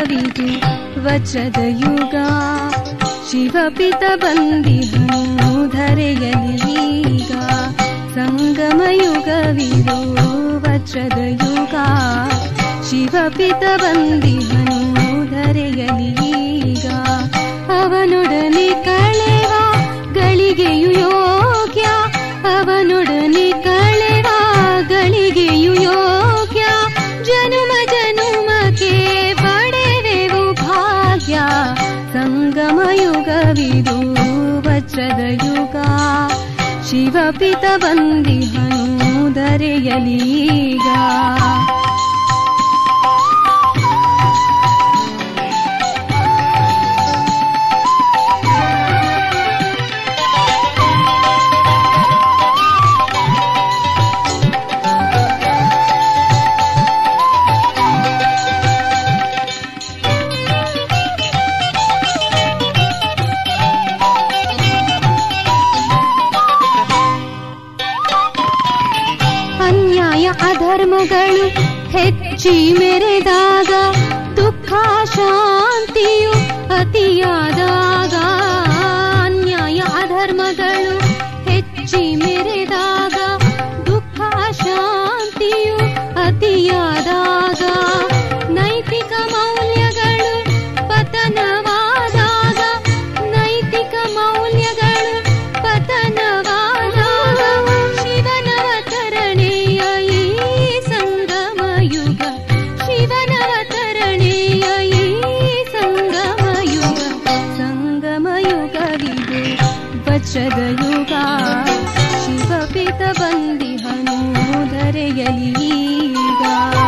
ಯುಗವಿದು ವಜ್ರದ ಯುಗ. ಶಿವಪಿತ ಬಂದಿಹನು ಧರೆಯಲಿ ಈಗ. ಸಂಗಮ ಯುಗವಿದು ವಜ್ರದ ಯುಗ. ಶಿವಪಿತ ಬಂದಿಹನು ಧರೆಯಲಿ ಈಗ. ಅವನೊಡನೆ ಕಳೆವ ಗಳಿಗೆಯು ಯೋಗ್ಯ. ಅವನೊಡನೆ ಕಳೆವ ಗಳಿಗೆಯು ಯೋಗ್ಯ. ಜನುಮ ಜನುಮಕ್ಕೆ ಪಡೆವೆವು ಭಾಗ್ಯ. ಸಂಗಮ ಯುಗವಿದು ವಜ್ರದ ಯುಗ. ಶಿವಪಿತ ಬಂದಿಹನು ಧರೆಯಲಿ ಈಗ. ಅಧರ್ಮಗಳು ಹೆಚ್ಚಿ ಮೆರೆದಾಗ ದುಃಖ ಶಾಂತಿಯು ಅತಿಯಾದಾಗ. ಅನ್ಯಾಯ ಅಧರ್ಮಗಳು ಹೆಚ್ಚಿ ಮೆರೆದಾಗ ದುಃಖ ಶಾಂತಿಯು ಅತಿಯಾದಾಗ. ನೈತಿಕ ಮೌಲ್ಯಗಳು ಪತನವಾದಾಗ. ನೈತಿಕ ಮೌಲ್ಯಗಳು ಪತನವಾದಾಗ. ಶಿವನವತರಣೆಯ ಈ ಸಂಗಮ ಯುಗ. ಶಿವನವತರಣೆಯ ಈ ಸಂಗಮ ಯುಗ. ಸಂಗಮ ಯುಗವಿದು ವಜ್ರದ ಯುಗ. ಶಿವಪಿತ ಬಂದಿಹನು ಧರೆಯಲಿ ಈಗ.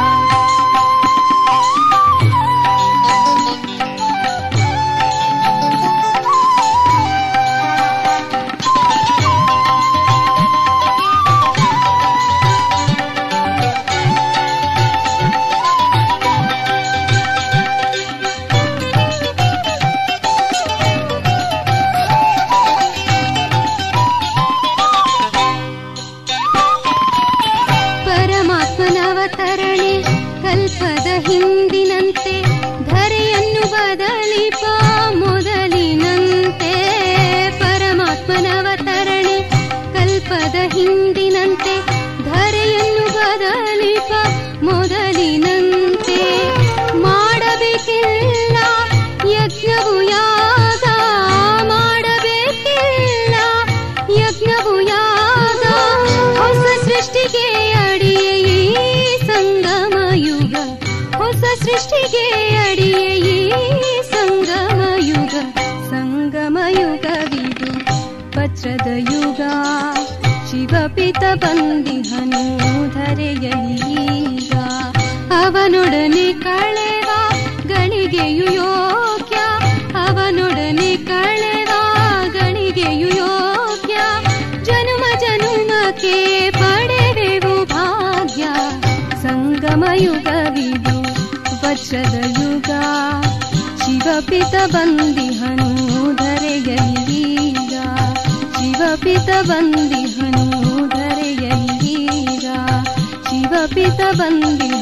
ಪರಮಾತ್ಮನವತರಣೆ ಕಲ್ಪದ ಹಿಂದಿನಂತೆ ಧರೆಯನ್ನು ಬದಲಿಪ ಮೊದಲಿನಂತೆ. ಪರಮಾತ್ಮನವತರಣೆ ಕಲ್ಪದ ಹಿಂದಿನಂತೆ ಧರೆಯನ್ನು ಬದಲಿಪ ಮೊದಲಿನಂತೆ. ಮಾಡಬೇಕಿಲ್ಲ ಯಜ್ಞವು ಯಾಗ. ಮಾಡಬೇಕಿಲ್ಲ ಯಜ್ಞವು ಯಾಗ. ಹೊಸ ಸೃಷ್ಟಿಗೆ ಅಡಿಯೇ ಈ ಸಂಗಮ ಯುಗ. ಹೊಸ ಸೃಷ್ಟಿಗೆ ಅಡಿಯೇ ಈ ಸಂಗಮ ಯುಗ. ಸಂಗಮ ಯುಗವಿದು ವಜ್ರದ ಯುಗ. ಶಿವಪಿತ ಬಂದಿಹನು ಧರೆಯಲಿ ಈಗ. ಅವನೊಡನೆ ಕಳೆವ ಗಳಿಗೆಯು ಯೋಗ್ಯ. ಅವನೊಡನೆ ಕಳೆವ ಗಳಿಗೆಯು ಯೋಗ್ಯ. ಜನುಮ ಜನುಮಕ್ಕೆ ಪಡೆವೆವು ಭಾಗ್ಯ. ಸಂಗಮ ಯುಗವಿದು ವಜ್ರದ ಯುಗ. ಶಿವಪಿತ ಬಂದಿಹನು ಧರೆಯಲಿ ಈಗ. ಶಿವಪಿತ ಬಂದಿಹನು ಧರೆಯಲಿ ಈಗ. ಶಿವಪಿತ ಬಂದಿಹನು